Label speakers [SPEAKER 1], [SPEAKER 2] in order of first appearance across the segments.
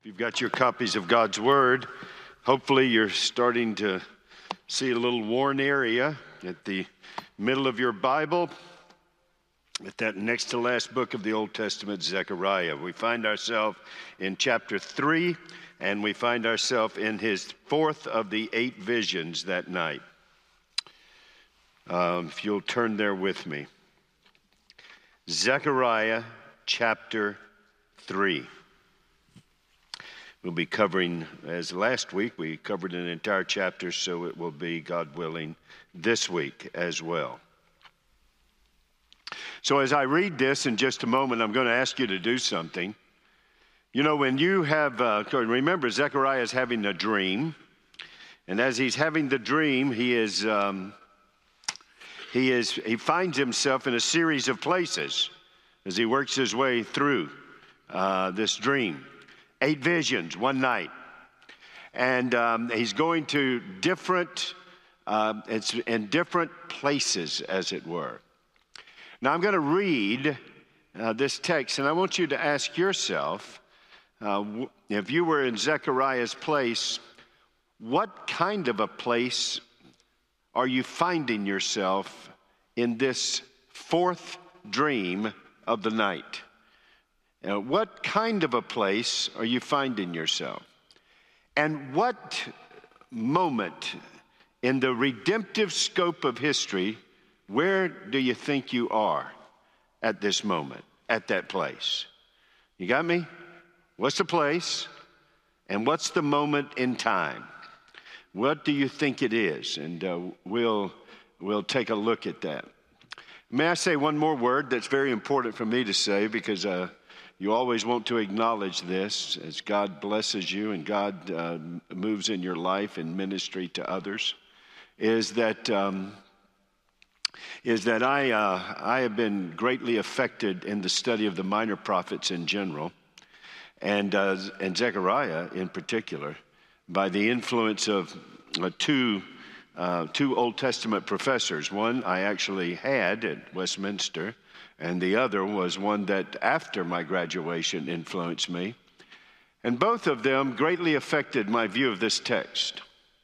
[SPEAKER 1] If you've got your copies of God's Word, hopefully you're starting to see a little worn area at the middle of your Bible, at that next to last book of the Old Testament, Zechariah. We find ourselves in chapter 3, and we find ourselves in his fourth of the 8 visions that night. If you'll turn there with me. Zechariah chapter 3. We'll be covering, as last week, we covered an entire chapter, so it will be, God willing, this week as well. So as I read this in just a moment, I'm going to ask you to do something. You know, when you have, remember Zechariah is having a dream, and as he's having the dream, he finds himself in a series of places as he works his way through this dream. 8 visions one night, and he's going to different places, as it were. Now I'm going to read this text, and I want you to ask yourself, if you were in Zechariah's place, what kind of a place are you finding yourself in this fourth dream of the night? What kind of a place are you finding yourself? And what moment in the redemptive scope of history, where do you think you are at this moment, at that place? You got me? What's the place? And what's the moment in time? What do you think it is? And we'll take a look at that. May I say one more word that's very important for me to say, because you always want to acknowledge this as God blesses you and God moves in your life and ministry to others, is that I have been greatly affected in the study of the minor prophets in general, and Zechariah in particular, by the influence of two Old Testament professors. One I actually had at Westminster, and the other was one that after my graduation influenced me. And both of them greatly affected my view of this text.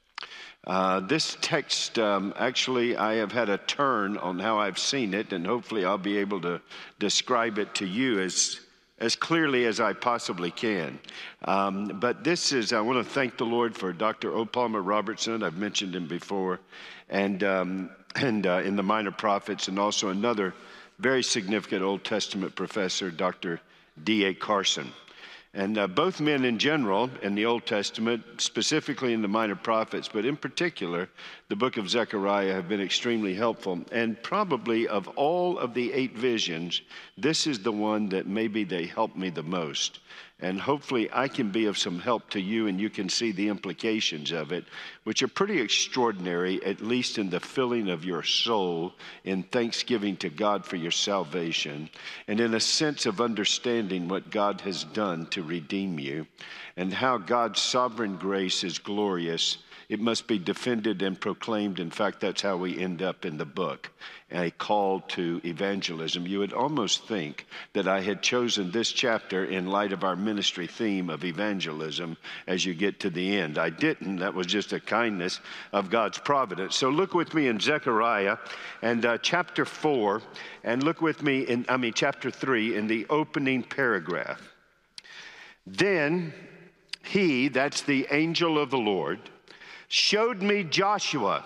[SPEAKER 1] This text, actually, I have had a turn on how I've seen it, and hopefully I'll be able to describe it to you as clearly as I possibly can. But this is, I want to thank the Lord for Dr. O. Palmer Robertson. I've mentioned him before, and in the Minor Prophets, and also another very significant Old Testament professor, Dr. D.A. Carson. And both men in general in the Old Testament, specifically in the Minor Prophets, but in particular, the book of Zechariah, have been extremely helpful. And probably of all of the 8 visions, this is the one that maybe they helped me the most. And hopefully I can be of some help to you, and you can see the implications of it, which are pretty extraordinary, at least in the filling of your soul in thanksgiving to God for your salvation, and in a sense of understanding what God has done to redeem you, and how God's sovereign grace is glorious. It must be defended and proclaimed. In fact, that's how we end up in the book, a call to evangelism. You would almost think that I had chosen this chapter in light of our ministry theme of evangelism as you get to the end. I didn't. That was just a kindness of God's providence. So look with me in Zechariah and chapter 4, and look with me in, chapter 3 in the opening paragraph. Then he, that's the angel of the Lord, showed me Joshua,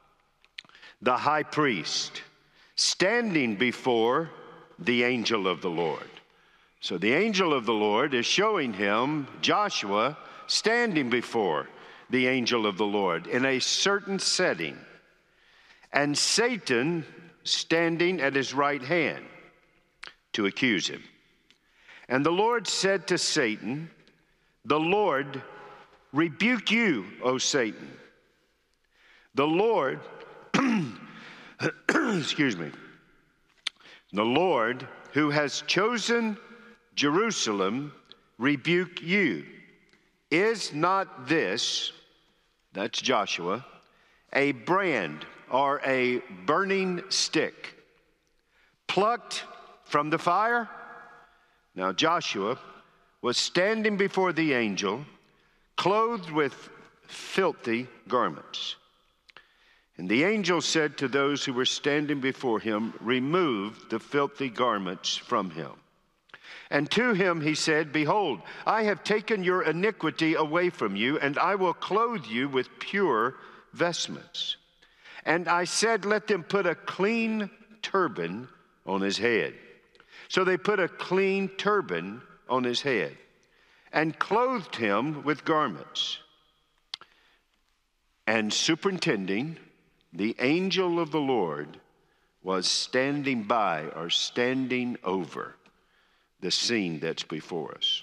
[SPEAKER 1] the high priest, standing before the angel of the Lord. So the angel of the Lord is showing him Joshua standing before the angel of the Lord in a certain setting, and Satan standing at his right hand to accuse him. And the Lord said to Satan, "The Lord rebuke you, O Satan. The Lord, excuse me, the Lord who has chosen Jerusalem rebuke you. Is not this," that's Joshua, "a brand or a burning stick plucked from the fire?" Now Joshua was standing before the angel, clothed with filthy garments. And the angel said to those who were standing before him, "Remove the filthy garments from him." And to him he said, "Behold, I have taken your iniquity away from you, and I will clothe you with pure vestments." And I said, "Let them put a clean turban on his head." So they put a clean turban on his head and clothed him with garments. And superintending, the angel of the Lord was standing by, or standing over, the scene that's before us.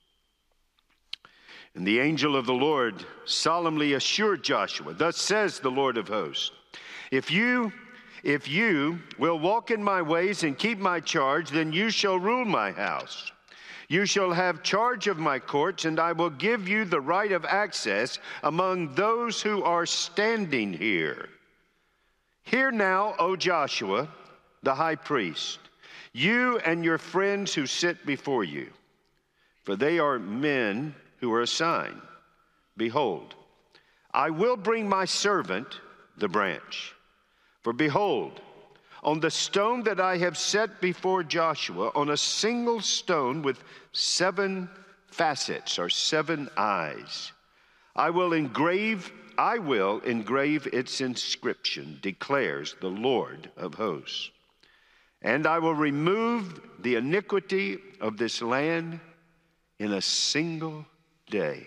[SPEAKER 1] And the angel of the Lord solemnly assured Joshua, "Thus says the Lord of hosts, if you will walk in my ways and keep my charge, then you shall rule my house. You shall have charge of my courts, and I will give you the right of access among those who are standing here. Hear now, O Joshua, the high priest, you and your friends who sit before you, for they are men who are assigned. Behold, I will bring my servant, the branch. For behold, on the stone that I have set before Joshua, on a single stone with 7 facets, or 7 eyes, I will engrave its inscription, declares the Lord of hosts. And I will remove the iniquity of this land in a single day.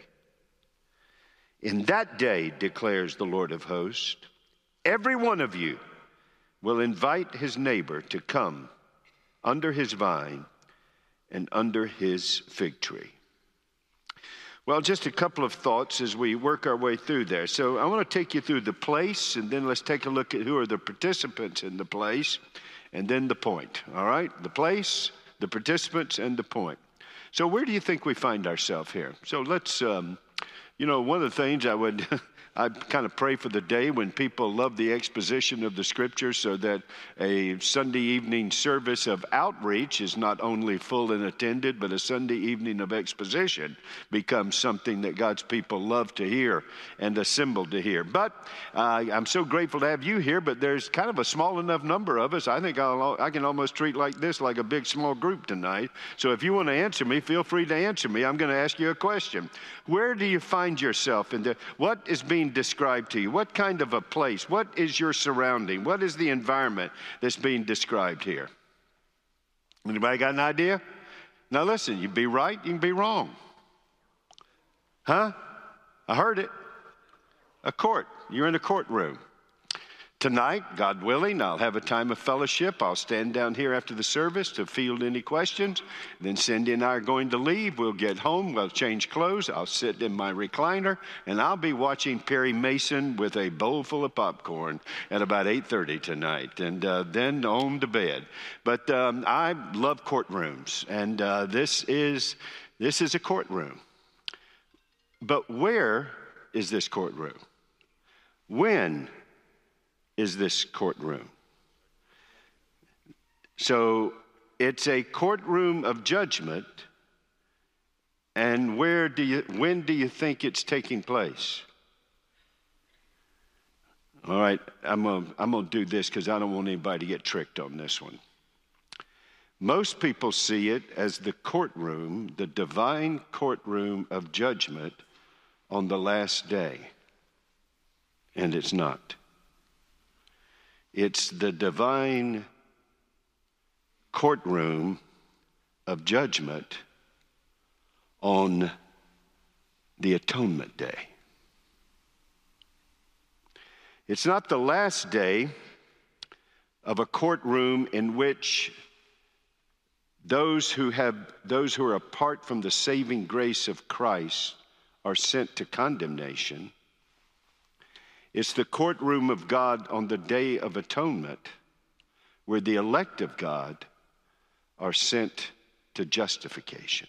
[SPEAKER 1] In that day, declares the Lord of hosts, every one of you will invite his neighbor to come under his vine and under his fig tree." Well, just a couple of thoughts as we work our way through there. So I want to take you through the place, and then let's take a look at who are the participants in the place, and then the point, all right? The place, the participants, and the point. So where do you think we find ourselves here? So let's, one of the things I kind of pray for the day when people love the exposition of the scriptures, so that a Sunday evening service of outreach is not only full and attended, but a Sunday evening of exposition becomes something that God's people love to hear and assemble to hear. But I'm so grateful to have you here, but there's kind of a small enough number of us. I think I can almost treat this like a big small group tonight. So if you want to answer me, feel free to answer me. I'm going to ask you a question. Where do you find yourself in what is being described to you? What kind of a place? What is your surrounding? What is the environment that's being described here? Anybody got an idea? Now listen, you can be right, you can be wrong. Huh? I heard it. A court. You're in a courtroom. Tonight, God willing, I'll have a time of fellowship. I'll stand down here after the service to field any questions. Then Cindy and I are going to leave. We'll get home. We'll change clothes. I'll sit in my recliner, and I'll be watching Perry Mason with a bowl full of popcorn at about 8:30 tonight, and then on to bed. But I love courtrooms, and this is a courtroom. But where is this courtroom? When is this courtroom? So it's a courtroom of judgment. And when do you think it's taking place? All right, I'm gonna do this because I don't want anybody to get tricked on this one. Most people see it as the courtroom, the divine courtroom of judgment on the last day. And it's not. It's the divine courtroom of judgment on the atonement day. It's not the last day of a courtroom in which those who are apart from the saving grace of Christ are sent to condemnation. It's the courtroom of God on the Day of Atonement, where the elect of God are sent to justification.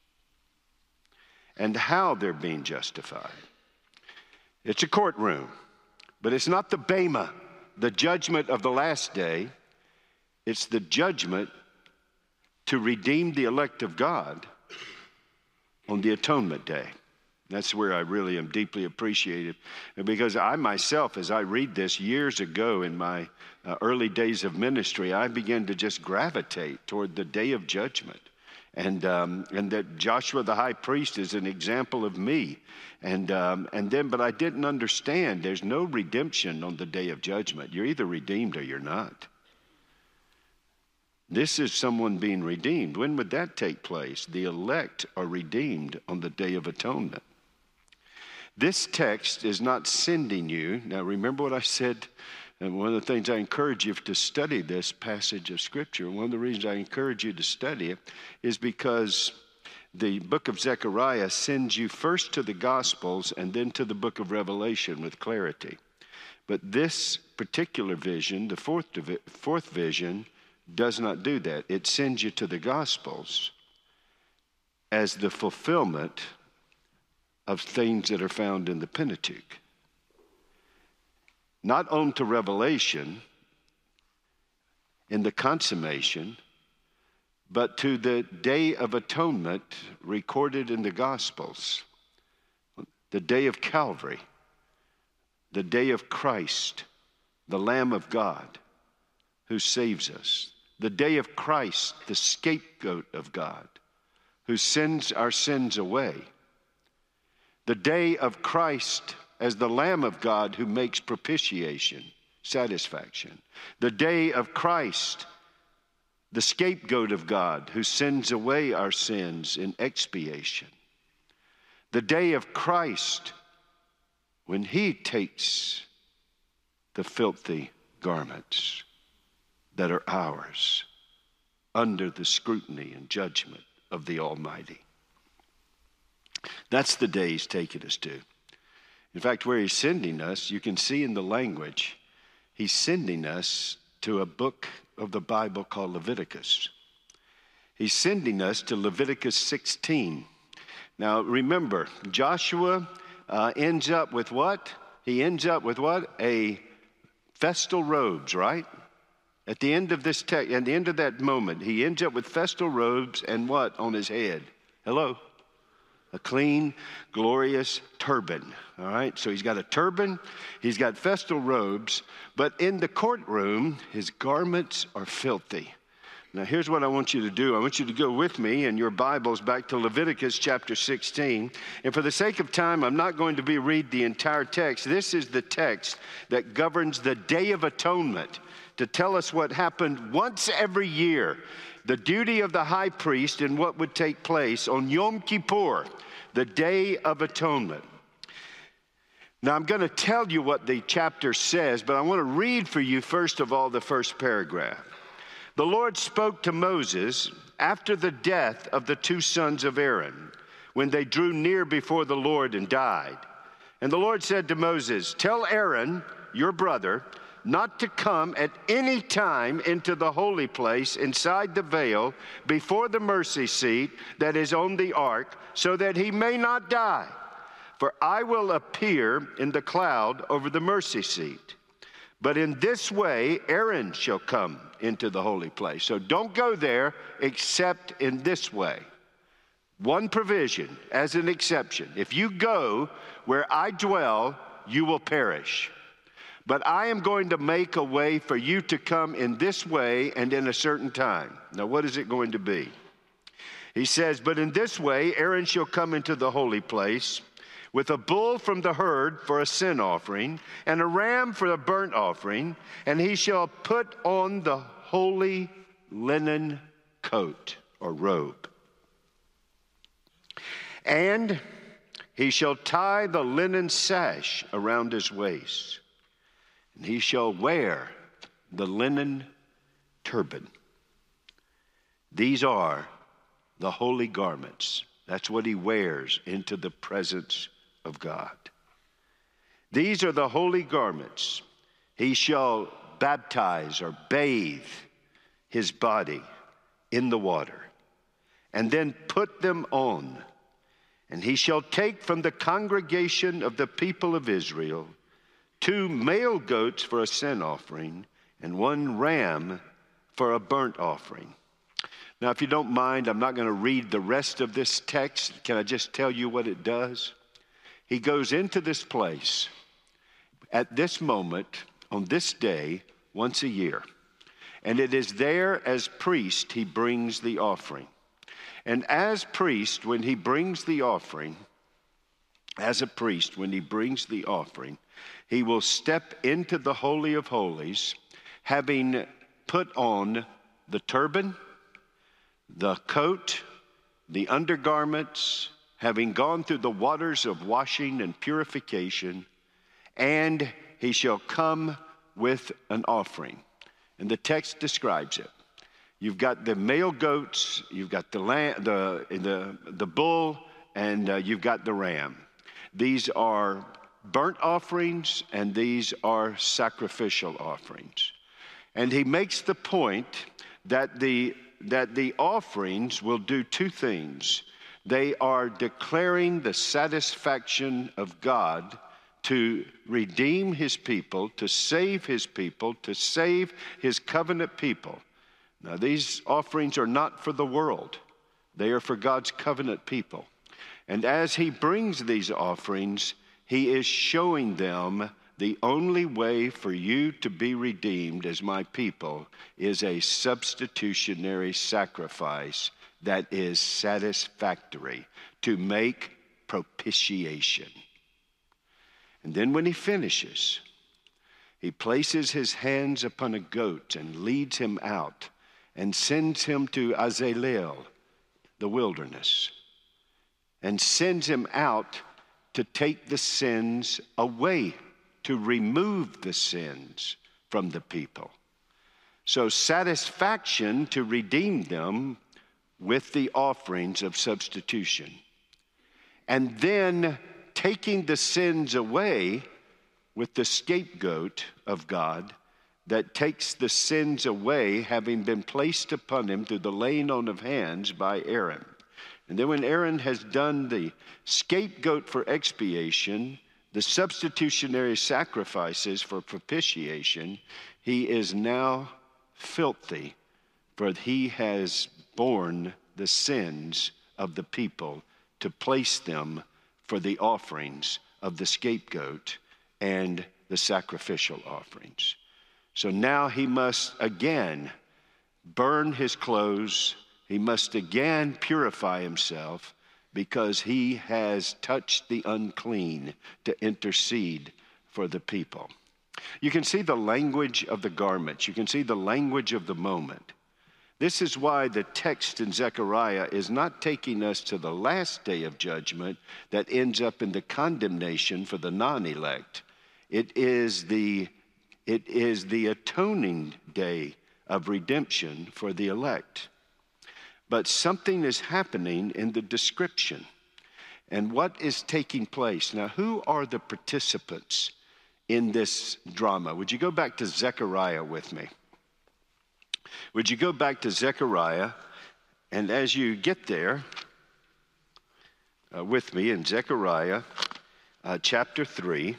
[SPEAKER 1] And how they're being justified. It's a courtroom, but it's not the bema, the judgment of the last day. It's the judgment to redeem the elect of God on the Atonement Day. That's where I really am deeply appreciative. Because I myself, as I read this years ago in my early days of ministry, I began to just gravitate toward the day of judgment. And that Joshua the high priest is an example of me. But I didn't understand there's no redemption on the day of judgment. You're either redeemed or you're not. This is someone being redeemed. When would that take place? The elect are redeemed on the Day of Atonement. This text is not sending you. Now remember what I said, and one of the things I encourage you to study this passage of Scripture. One of the reasons I encourage you to study it is because the book of Zechariah sends you first to the Gospels and then to the book of Revelation with clarity. But this particular vision, the fourth vision, does not do that. It sends you to the Gospels as the fulfillment of things that are found in the Pentateuch. Not on to Revelation in the consummation, but to the Day of Atonement recorded in the Gospels, the day of Calvary, the day of Christ, the Lamb of God who saves us. The day of Christ, the scapegoat of God, who sends our sins away. The day of Christ as the Lamb of God who makes propitiation, satisfaction. The day of Christ, the scapegoat of God who sends away our sins in expiation. The day of Christ when he takes the filthy garments that are ours under the scrutiny and judgment of the Almighty. That's the day he's taken us to. In fact, where he's sending us, you can see in the language, he's sending us to a book of the Bible called Leviticus. He's sending us to Leviticus 16. Now remember, Joshua ends up with what? He ends up with what? A festal robes, right? At the end of this text, at the end of that moment, he ends up with festal robes and what on his head? Hello? A clean, glorious turban, all right? So he's got a turban, he's got festal robes, but in the courtroom, his garments are filthy. Now here's what I want you to do. I want you to go with me in your Bibles back to Leviticus chapter 16. And for the sake of time, I'm not going to read the entire text. This is the text that governs the Day of Atonement, to tell us what happened once every year, the duty of the high priest and what would take place on Yom Kippur, the Day of Atonement. Now I'm going to tell you what the chapter says, but I want to read for you first of all the first paragraph. The Lord spoke to Moses after the death of the two sons of Aaron, when they drew near before the Lord and died. And the Lord said to Moses, "Tell Aaron, your brother, not to come at any time into the holy place inside the veil before the mercy seat that is on the ark, so that he may not die. For I will appear in the cloud over the mercy seat. But in this way Aaron shall come into the holy place." So don't go there except in this way. One provision as an exception. If you go where I dwell, you will perish. But I am going to make a way for you to come in this way and in a certain time. Now, what is it going to be? He says, "But in this way, Aaron shall come into the holy place with a bull from the herd for a sin offering and a ram for a burnt offering, and he shall put on the holy linen coat or robe. And he shall tie the linen sash around his waist. And he shall wear the linen turban." These are the holy garments. That's what he wears into the presence of God. These are the holy garments. He shall baptize or bathe his body in the water, and then put them on. And he shall take from the congregation of the people of Israel 2 male goats for a sin offering, and 1 ram for a burnt offering. Now, if you don't mind, I'm not going to read the rest of this text. Can I just tell you what it does? He goes into this place at this moment, on this day, once a year. And it is there as priest he brings the offering. And as priest, when he brings the offering, as a priest, when he brings the offering, he will step into the Holy of Holies, having put on the turban, the coat, the undergarments, having gone through the waters of washing and purification, and he shall come with an offering. And the text describes it. You've got the male goats, you've got the lamb, the bull, and you've got the ram. These are burnt offerings, and these are sacrificial offerings. And he makes the point that the offerings will do two things. They are declaring the satisfaction of God to redeem his people, to save his people, to save his covenant people. Now, these offerings are not for the world. They are for God's covenant people. And as he brings these offerings, he is showing them the only way for you to be redeemed as my people is a substitutionary sacrifice that is satisfactory, to make propitiation. And then when he finishes, he places his hands upon a goat and leads him out and sends him to Azaleel, the wilderness, and sends him out to take the sins away, to remove the sins from the people. So satisfaction to redeem them with the offerings of substitution. And then taking the sins away with the scapegoat of God that takes the sins away, having been placed upon him through the laying on of hands by Aaron. And then when Aaron has done the scapegoat for expiation, the substitutionary sacrifices for propitiation, he is now filthy, for he has borne the sins of the people to place them for the offerings of the scapegoat and the sacrificial offerings. So now he must again burn his clothes. He must again purify himself because he has touched the unclean to intercede for the people. You can see the language of the garments. You can see the language of the moment. This is why the text in Zechariah is not taking us to the last day of judgment that ends up in the condemnation for the non-elect. It is the atoning day of redemption for the elect. But something is happening in the description. And what is taking place? Now, who are the participants in this drama? Would you go back to Zechariah with me? Would you go back to Zechariah? And as you get there with me in Zechariah chapter 3,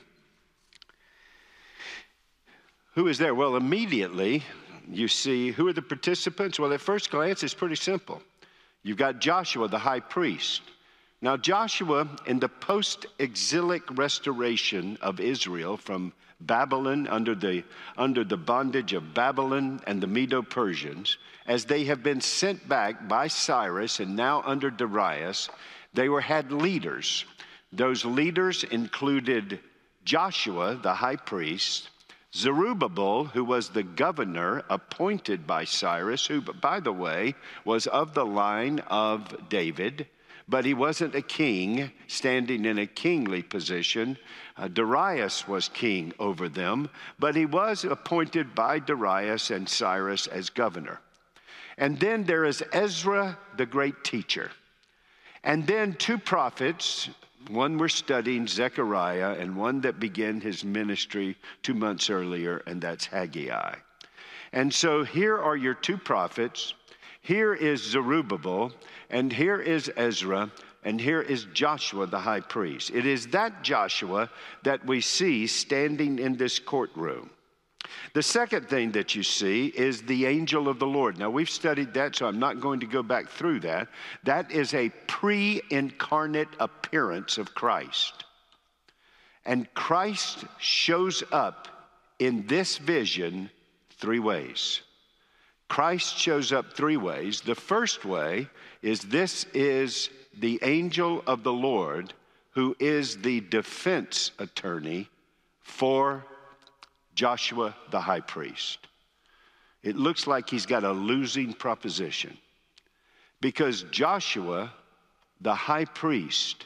[SPEAKER 1] who is there? Well, immediately you see, who are the participants? Well, at first glance, it's pretty simple. You've got Joshua, the high priest. Now, Joshua, in the post-exilic restoration of Israel from Babylon, under the bondage of Babylon and the Medo-Persians, as they have been sent back by Cyrus and now under Darius, they had leaders. Those leaders included Joshua, the high priest, Zerubbabel, who was the governor appointed by Cyrus, who, by the way, was of the line of David, but he wasn't a king standing in a kingly position. Darius was king over them, but he was appointed by Darius and Cyrus as governor. And then there is Ezra, the great teacher. And then two prophets, one we're studying, Zechariah, and one that began his ministry 2 months earlier, and that's Haggai. And so here are your two prophets. Here is Zerubbabel, and here is Ezra, and here is Joshua, the high priest. It is that Joshua that we see standing in this courtroom. The second thing that you see is the angel of the Lord. Now, we've studied that, so I'm not going to go back through that. That is a pre-incarnate appearance of Christ. And Christ shows up in this vision three ways. Christ shows up three ways. The first way is this is the angel of the Lord who is the defense attorney for Joshua the high priest. It looks like he's got a losing proposition because Joshua the high priest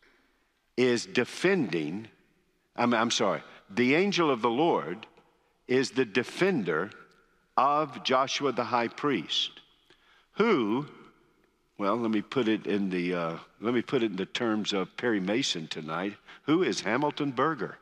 [SPEAKER 1] is defending, the angel of the Lord is the defender of Joshua the high priest, who, well, let me put it in the terms of Perry Mason tonight. Who is Hamilton Berger?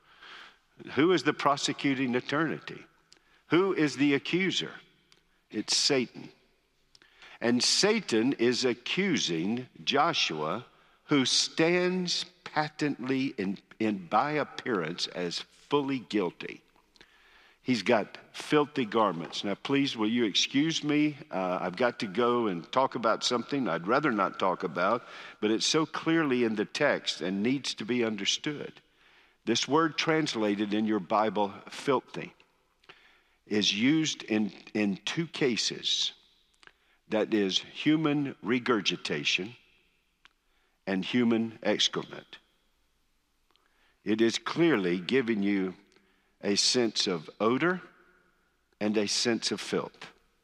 [SPEAKER 1] Who is the prosecuting attorney? Who is the accuser? It's Satan. And Satan is accusing Joshua, who stands patently in by appearance as fully guilty. He's got filthy garments. Now, please, will you excuse me? I've got to go and talk about something I'd rather not talk about, but it's so clearly in the text and needs to be understood. This word translated in your Bible, filthy, is used in two cases. That is human regurgitation and human excrement. It is clearly giving you a sense of odor and a sense of filth.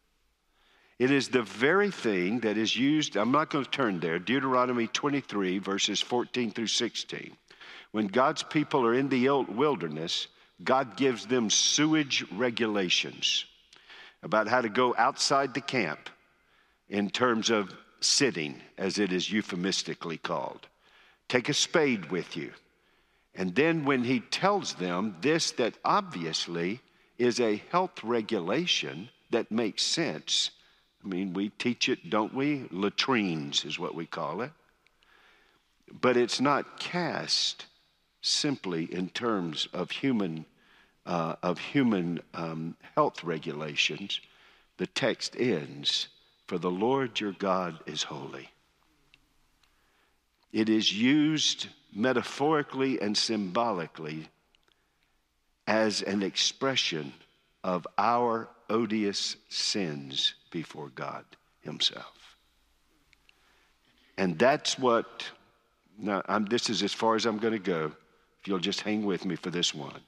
[SPEAKER 1] It is the very thing that is used, I'm not going to turn there, Deuteronomy 23, verses 14 through 16. When God's people are in the wilderness, God gives them sewage regulations about how to go outside the camp in terms of sitting, as it is euphemistically called. Take a spade with you. And then when he tells them this, that obviously is a health regulation that makes sense. I mean, we teach it, don't we? Latrines is what we call it. But it's not cast simply in terms of human health regulations. The text ends, "For the Lord your God is holy." It is used metaphorically and symbolically as an expression of our odious sins before God himself. And that's what, now this is as far as I'm going to go, if you'll just hang with me for this one.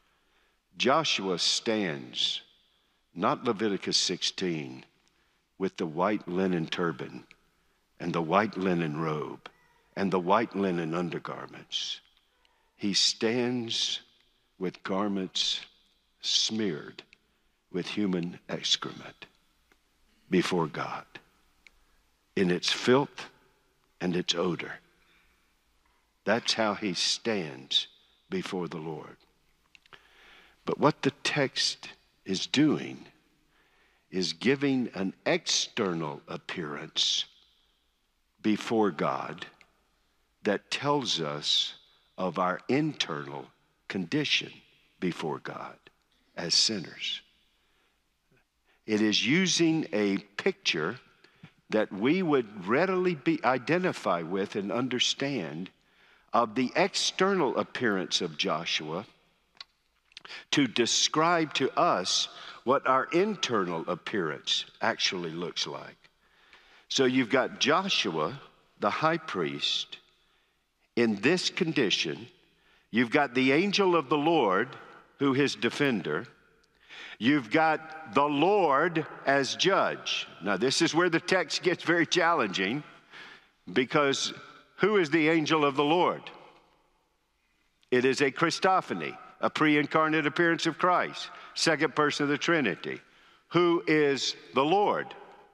[SPEAKER 1] Joshua stands, not Leviticus 16, with the white linen turban and the white linen robe and the white linen undergarments. He stands with garments smeared with human excrement before God in its filth and its odor. That's how he stands before the Lord. But what the text is doing is giving an external appearance before God that tells us of our internal condition before God as sinners. It is using a picture that we would readily identify with and understand of the external appearance of Joshua to describe to us what our internal appearance actually looks like. So you've got Joshua, the high priest, in this condition. You've got the angel of the Lord, who is defender. You've got the Lord as judge. Now, this is where the text gets very challenging, because who is the angel of the Lord? It is a Christophany, a pre-incarnate appearance of Christ, second person of the Trinity. Who is the Lord?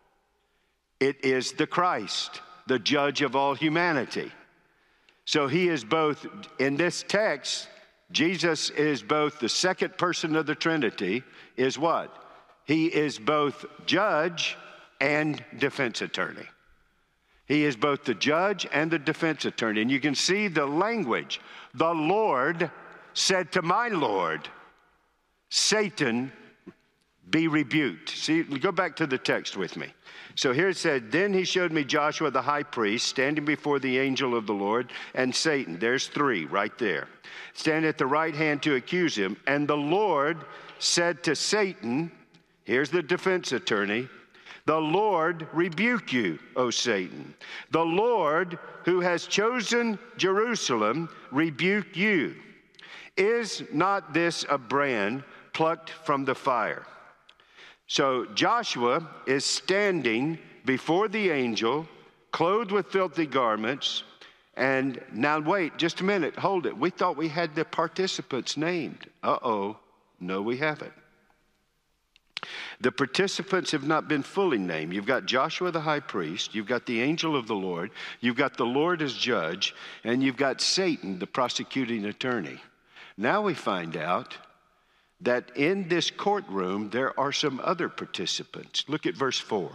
[SPEAKER 1] It is the Christ, the judge of all humanity. So he is both, in this text, Jesus is both the second person of the Trinity, is what? He is both judge and defense attorney. He is both the judge and the defense attorney. And you can see the language. The Lord said to my Lord, Satan be rebuked. See, go back to the text with me. So here it said, then he showed me Joshua the high priest standing before the angel of the Lord, and Satan, there's three right there, standing at the right hand to accuse him. And the Lord said to Satan, here's the defense attorney, the Lord rebuke you, O Satan. The Lord who has chosen Jerusalem rebuke you. Is not this a brand plucked from the fire? So Joshua is standing before the angel, clothed with filthy garments. And now wait, just a minute, hold it. We thought we had the participants named. Uh-oh, no, we haven't. The participants have not been fully named. You've got Joshua the high priest, you've got the angel of the Lord, you've got the Lord as judge, and you've got Satan, the prosecuting attorney. Now we find out that in this courtroom there are some other participants. Look at verse 4.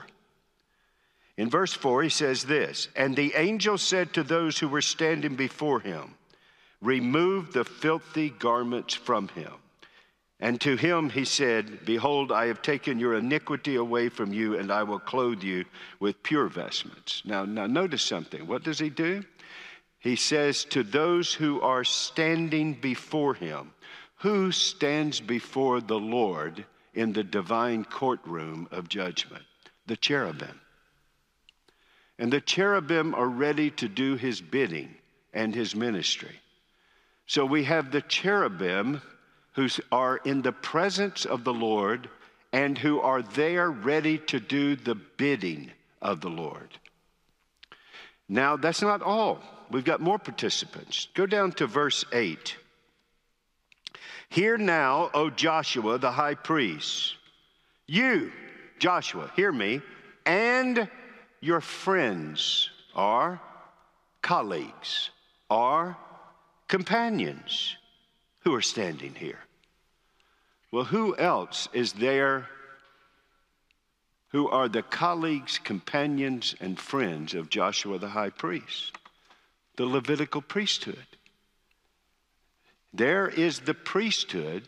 [SPEAKER 1] In verse 4 he says this, and the angel said to those who were standing before him, remove the filthy garments from him. And to him he said, behold, I have taken your iniquity away from you, and I will clothe you with pure vestments. Now notice something. What does he do? He says to those who are standing before him. Who stands before the Lord in the divine courtroom of judgment? The cherubim. And the cherubim are ready to do his bidding and his ministry. So we have the cherubim who are in the presence of the Lord and who are there ready to do the bidding of the Lord. Now, that's not all. We've got more participants. Go down to verse 8. Hear now, O Joshua, the high priest, you, Joshua, hear me, and your friends are colleagues, are companions who are standing here. Well, who else is there who are the colleagues, companions, and friends of Joshua the high priest? The Levitical priesthood. There is the priesthood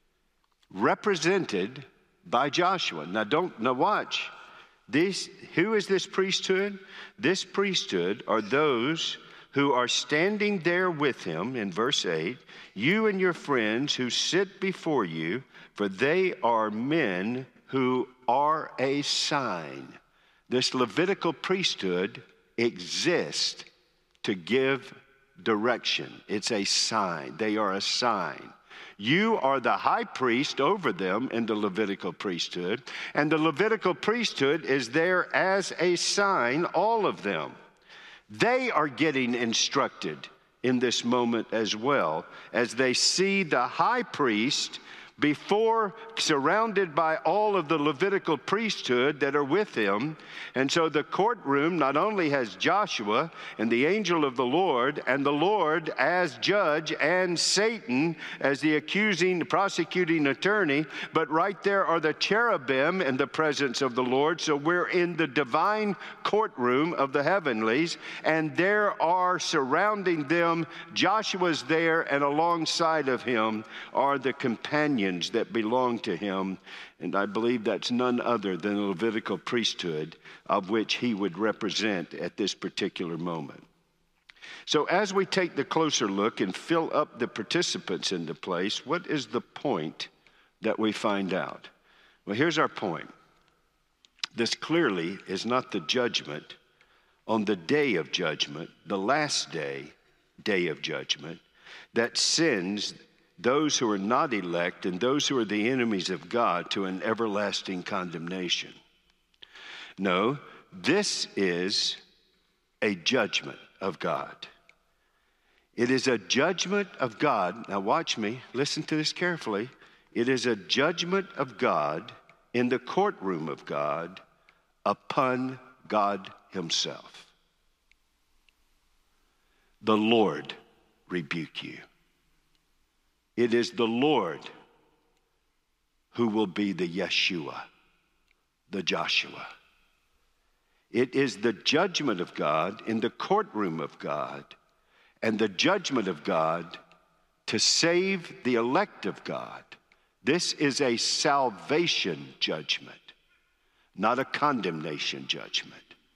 [SPEAKER 1] represented by Joshua. Now watch. Who is this priesthood? This priesthood are those who are standing there with him in verse 8, you and your friends who sit before you, for they are men who are a sign. This Levitical priesthood exists to give direction. It's a sign. They are a sign. You are the high priest over them in the Levitical priesthood, and the Levitical priesthood is there as a sign, all of them. They are getting instructed in this moment as well, as they see the high priest before, surrounded by all of the Levitical priesthood that are with him. And so the courtroom not only has Joshua and the angel of the Lord and the Lord as judge and Satan as the prosecuting attorney, but right there are the cherubim in the presence of the Lord. So we're in the divine courtroom of the heavenlies, and there are surrounding them, Joshua's there, and alongside of him are the companions that belong to him, and I believe that's none other than the Levitical priesthood of which he would represent at this particular moment. So as we take the closer look and fill up the participants into place, what is the point that we find out? Well, here's our point. This clearly is not the judgment on the day of judgment, the last day of judgment, that sends those who are not elect and those who are the enemies of God to an everlasting condemnation. No, this is a judgment of God. It is a judgment of God. Now watch me, listen to this carefully. It is a judgment of God in the courtroom of God upon God himself. The Lord rebuke you. It is the Lord who will be the Yeshua, the Joshua. It is the judgment of God in the courtroom of God, and the judgment of God to save the elect of God This is a salvation judgment, not a condemnation judgment.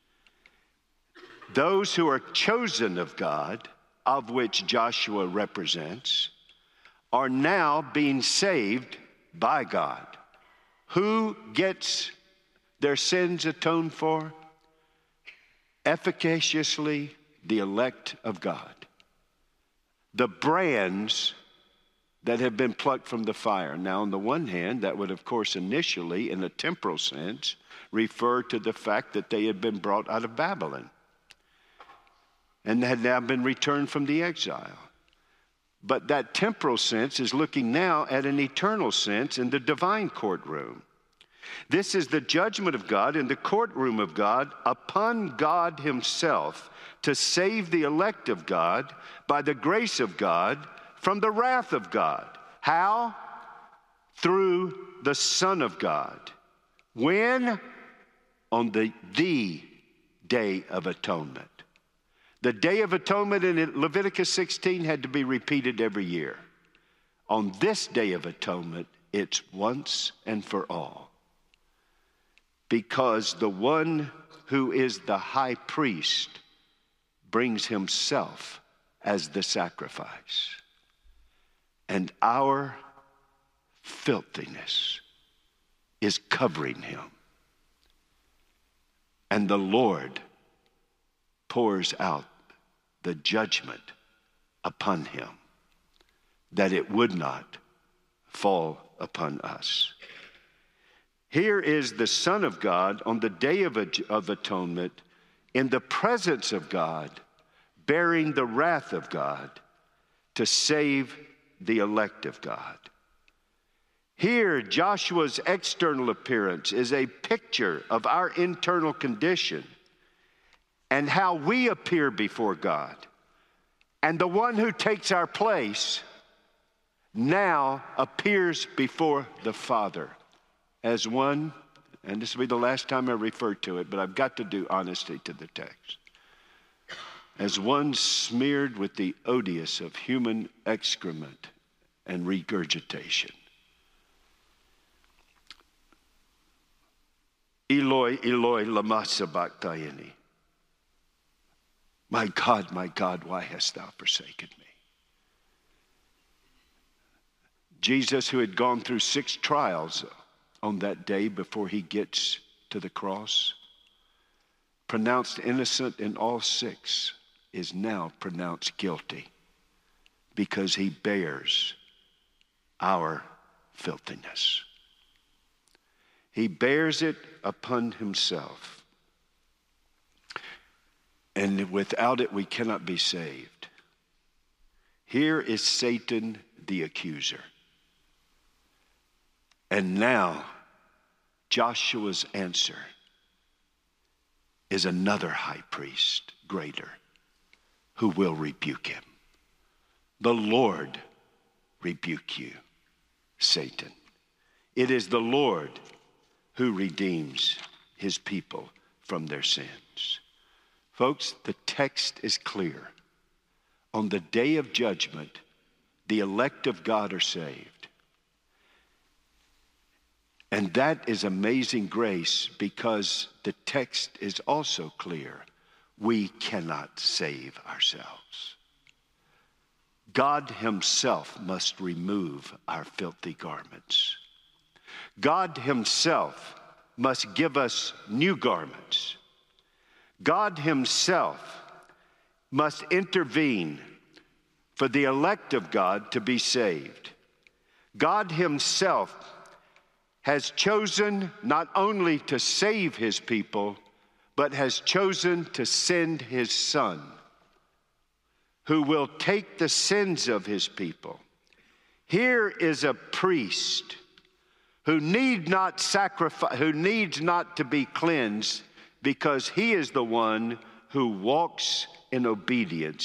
[SPEAKER 1] Those who are chosen of God, of which Joshua represents, are now being saved by God. Who gets their sins atoned for? Efficaciously, the elect of God. The brands that have been plucked from the fire. Now, on the one hand, that would, of course, initially, in a temporal sense, refer to the fact that they had been brought out of Babylon and had now been returned from the exile. But that temporal sense is looking now at an eternal sense in the divine courtroom. This is the judgment of God in the courtroom of God upon God himself to save the elect of God by the grace of God from the wrath of God. How? Through the Son of God. When? On the Day of Atonement. The Day of Atonement in Leviticus 16 had to be repeated every year. On this Day of Atonement, it's once and for all. Because the one who is the high priest brings himself as the sacrifice. And our filthiness is covering him. And the Lord pours out the judgment upon him, that it would not fall upon us. Here is the Son of God on the Day of Atonement in the presence of God, bearing the wrath of God to save the elect of God. Here, Joshua's external appearance is a picture of our internal condition and how we appear before God. And the one who takes our place now appears before the Father as one, and this will be the last time I refer to it, but I've got to do honesty to the text, as one smeared with the odious of human excrement and regurgitation. Eloi, Eloi, lama sabachthani. My God, why hast thou forsaken me? Jesus, who had gone through 6 trials on that day before he gets to the cross, pronounced innocent in all 6, is now pronounced guilty because he bears our filthiness. He bears it upon himself. And without it, we cannot be saved. Here is Satan, the accuser. And now, Joshua's answer is another high priest, greater, who will rebuke him. The Lord rebuke you, Satan. It is the Lord who redeems his people from their sins. Folks, the text is clear. On the day of judgment, the elect of God are saved. And that is amazing grace because the text is also clear. We cannot save ourselves. God himself must remove our filthy garments. God himself must give us new garments. God himself must intervene for the elect of God to be saved. God himself has chosen not only to save his people, but has chosen to send his Son, who will take the sins of his people. Here is a priest who needs not to be cleansed, because he is the one who walks in obedience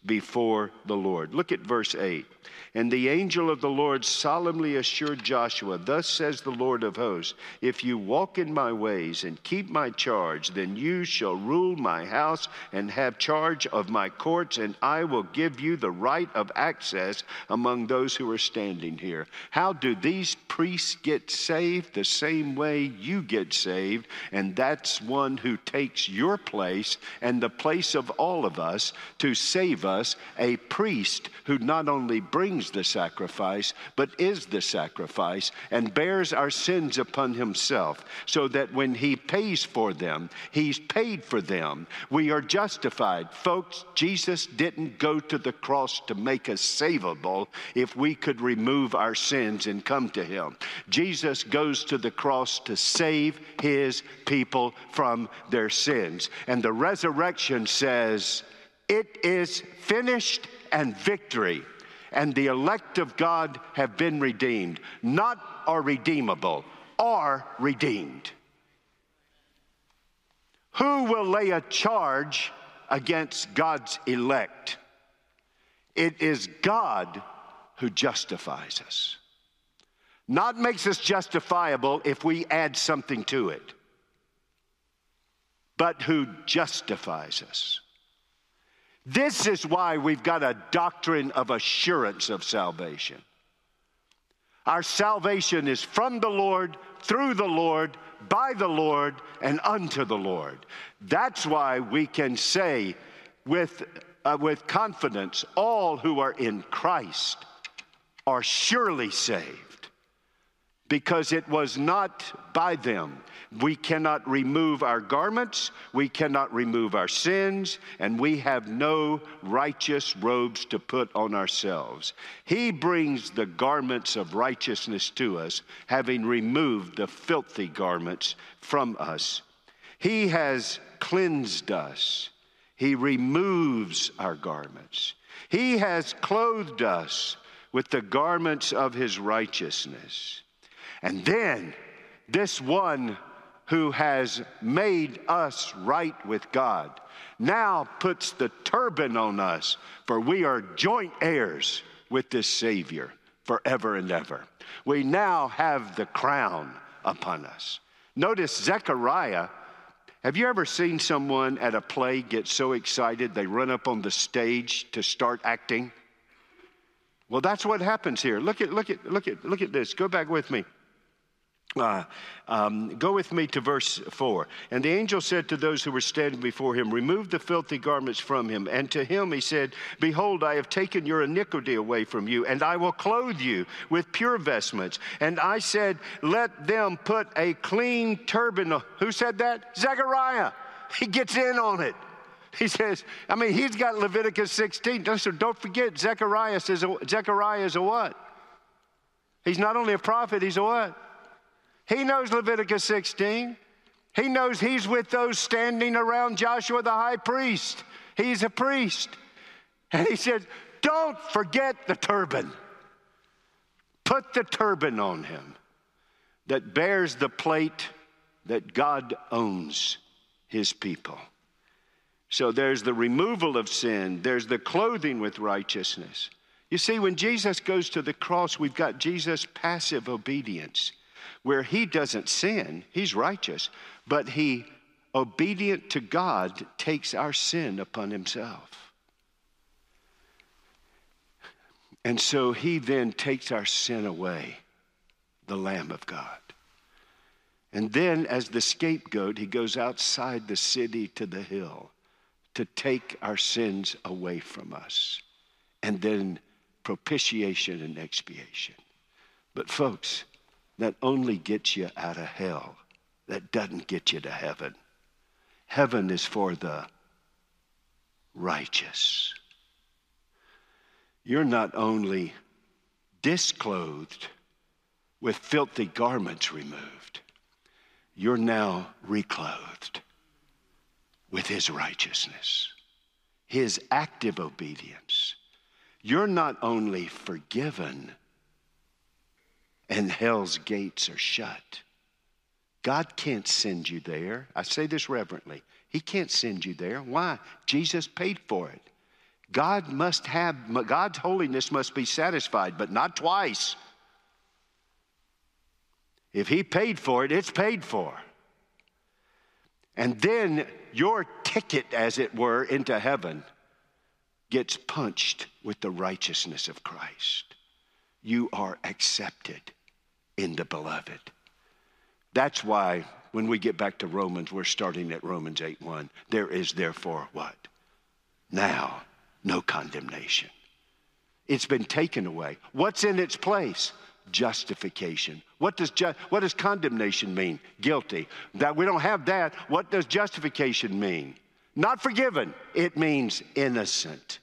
[SPEAKER 1] before the Lord. Look at verse 8. And the angel of the Lord solemnly assured Joshua, thus says the Lord of hosts, if you walk in my ways and keep my charge, then you shall rule my house and have charge of my courts, and I will give you the right of access among those who are standing here. How do these priests get saved? The same way you get saved, and that's one who takes your place and the place of all of us to save us, a priest who not only brings the sacrifice, but is the sacrifice and bears our sins upon himself, so that when he pays for them, he's paid for them. We are justified. Folks, Jesus didn't go to the cross to make us savable if we could remove our sins and come to him. Jesus goes to the cross to save his people from their sins. And the resurrection says, it is finished, and victory. And the elect of God have been redeemed. Not are redeemable, are redeemed. Who will lay a charge against God's elect? It is God who justifies us. Not makes us justifiable if we add something to it, but who justifies us. This is why we've got a doctrine of assurance of salvation. Our salvation is from the Lord, through the Lord, by the Lord, and unto the Lord. That's why we can say with confidence, all who are in Christ are surely saved, because it was not by them. We cannot remove our garments, we cannot remove our sins, and we have no righteous robes to put on ourselves. He brings the garments of righteousness to us, having removed the filthy garments from us. He has cleansed us. He removes our garments. He has clothed us with the garments of his righteousness. And then this one who has made us right with God now puts the turban on us, for we are joint heirs with this Savior forever and ever. We now have the crown upon us. Notice Zechariah. Have you ever seen someone at a play get so excited they run up on the stage to start acting? Well, that's what happens here. Look at this. Go back with me. Go with me to verse 4. And the angel said to those who were standing before him, remove the filthy garments from him. And to him he said, behold, I have taken your iniquity away from you, and I will clothe you with pure vestments. And I said, let them put a clean turban on. Who said that? Zechariah. He gets in on it. He says, he's got Leviticus 16. So don't forget, Zechariah is a what? He's not only a prophet, he's a what? He knows Leviticus 16. He knows he's with those standing around Joshua the high priest. He's a priest. And he said, don't forget the turban. Put the turban on him that bears the plate that God owns his people. So there's the removal of sin. There's the clothing with righteousness. You see, when Jesus goes to the cross, we've got Jesus' passive obedience, where he doesn't sin, he's righteous, but he, obedient to God, takes our sin upon himself. And so he then takes our sin away, the Lamb of God. And then as the scapegoat, he goes outside the city to the hill to take our sins away from us. And then propitiation and expiation. But folks, that only gets you out of hell. That doesn't get you to heaven. Heaven is for the righteous. You're not only disclothed with filthy garments removed, you're now reclothed with his righteousness, his active obedience. You're not only forgiven, and hell's gates are shut. God can't send you there. I say this reverently. He can't send you there. Why? Jesus paid for it. God's holiness must be satisfied, but not twice. If he paid for it, it's paid for. And then your ticket, as it were, into heaven gets punched with the righteousness of Christ. You are accepted in the beloved. That's why when we get back to Romans, we're starting at Romans 8:1. There is therefore what? Now, no condemnation. It's been taken away. What's in its place? Justification. What does condemnation mean? Guilty. That we don't have that. What does justification mean? Not forgiven. It means innocent.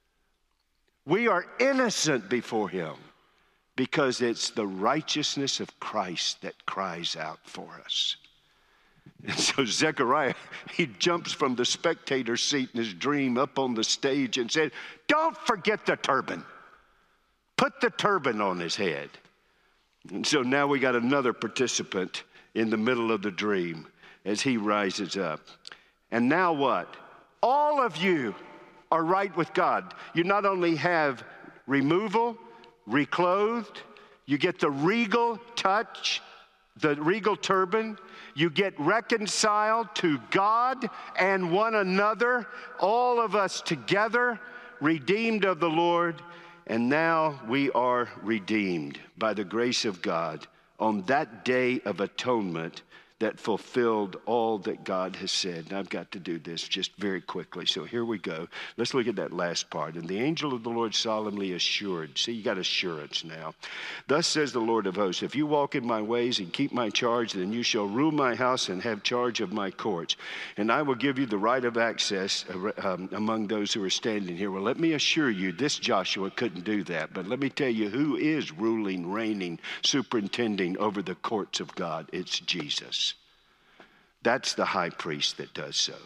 [SPEAKER 1] We are innocent before him because it's the righteousness of Christ that cries out for us. And so Zechariah, he jumps from the spectator seat in his dream up on the stage and said, "Don't forget the turban. Put the turban on his head." And so now we got another participant in the middle of the dream as he rises up. And now what? All of you are right with God. You not only have removal, reclothed, you get the regal touch, the regal turban, you get reconciled to God and one another, all of us together, redeemed of the Lord. And now we are redeemed by the grace of God on that day of atonement that fulfilled all that God has said. And I've got to do this just very quickly. So here we go. Let's look at that last part. And the angel of the Lord solemnly assured. See, you got assurance now. Thus says the Lord of hosts, if you walk in my ways and keep my charge, then you shall rule my house and have charge of my courts. And I will give you the right of access among those who are standing here. Well, let me assure you, this Joshua couldn't do that. But let me tell you who is ruling, reigning, superintending over the courts of God. It's Jesus. That's the high priest that does so.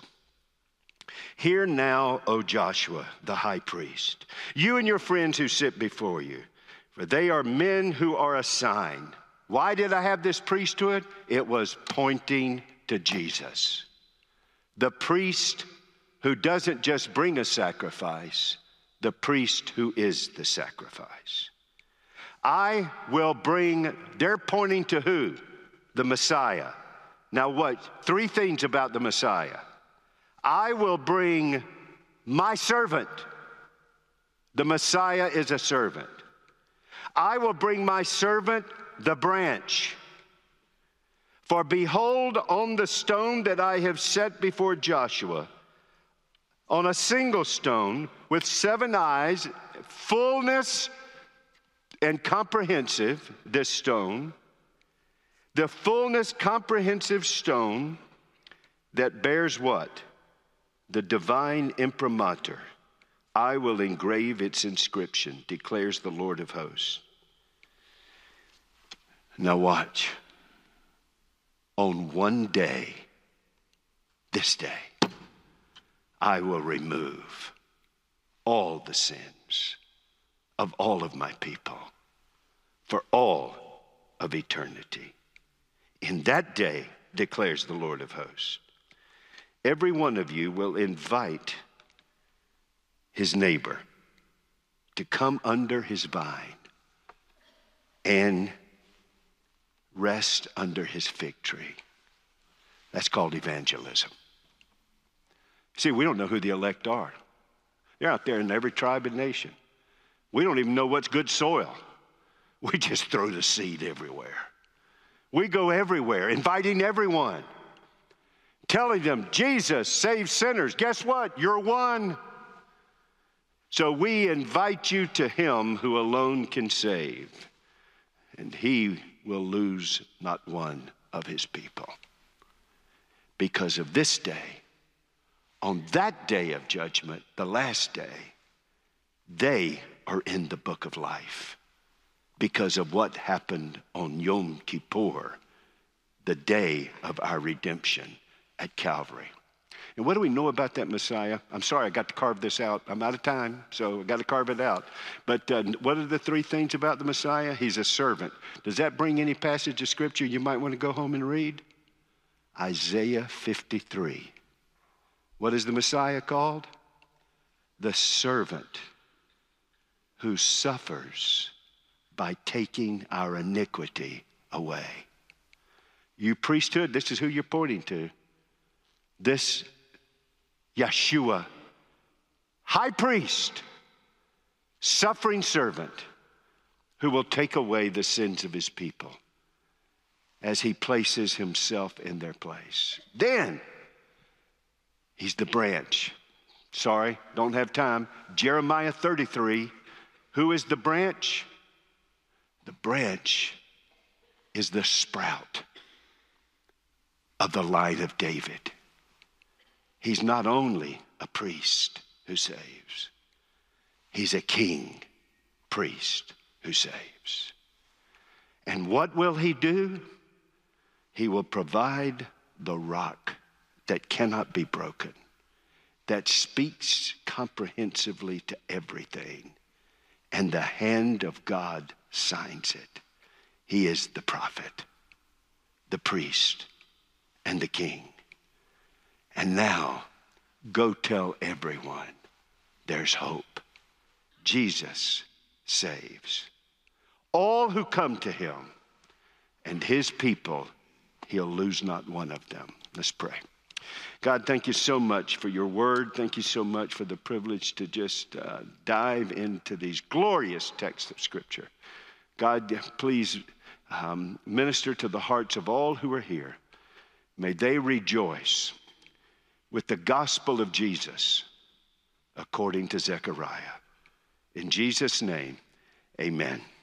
[SPEAKER 1] Hear now, O Joshua, the high priest, you and your friends who sit before you, for they are men who are a sign. Why did I have this priesthood? It was pointing to Jesus. The priest who doesn't just bring a sacrifice, the priest who is the sacrifice. I will bring, they're pointing to who? The Messiah. Now what? Three things about the Messiah. I will bring my servant. The Messiah is a servant. I will bring my servant, the branch. For behold, on the stone that I have set before Joshua, on a single stone with 7 eyes, fullness and comprehensive, this stone, the fullness comprehensive stone that bears what? The divine imprimatur. I will engrave its inscription, declares the Lord of hosts. Now watch. On one day, this day, I will remove all the sins of all of my people for all of eternity. In that day, declares the Lord of hosts, every one of you will invite his neighbor to come under his vine and rest under his fig tree. That's called evangelism. See, we don't know who the elect are. They're out there in every tribe and nation. We don't even know what's good soil. We just throw the seed everywhere. We go everywhere, inviting everyone, telling them, Jesus saves sinners. Guess what? You're one. So we invite you to him who alone can save, and he will lose not one of his people. Because of this day, on that day of judgment, the last day, they are in the book of life. Because of what happened on Yom Kippur, the day of our redemption at Calvary. And what do we know about that Messiah? I'm sorry, I got to carve this out. I'm out of time, so I got to carve it out. But what are the three things about the Messiah? He's a servant. Does that bring any passage of scripture you might want to go home and read? Isaiah 53. What is the Messiah called? the servant who suffers by taking our iniquity away. You priesthood, this is who you're pointing to. This Yeshua, high priest, suffering servant, who will take away the sins of his people as he places himself in their place. Then, he's the branch. Sorry, don't have time. Jeremiah 33, who is the branch? The branch is the sprout of the line of David. He's not only a priest who saves, he's a king priest who saves. And what will he do? He will provide the rock that cannot be broken, that speaks comprehensively to everything, and the hand of God signs it. He is the prophet, the priest, and the king. And now, go tell everyone there's hope. Jesus saves all who come to him, and his people, he'll lose not one of them. Let's pray. God, thank you so much for your word. Thank you so much for the privilege to just dive into these glorious texts of Scripture. God, please minister to the hearts of all who are here. May they rejoice with the gospel of Jesus according to Zechariah. In Jesus' name, amen.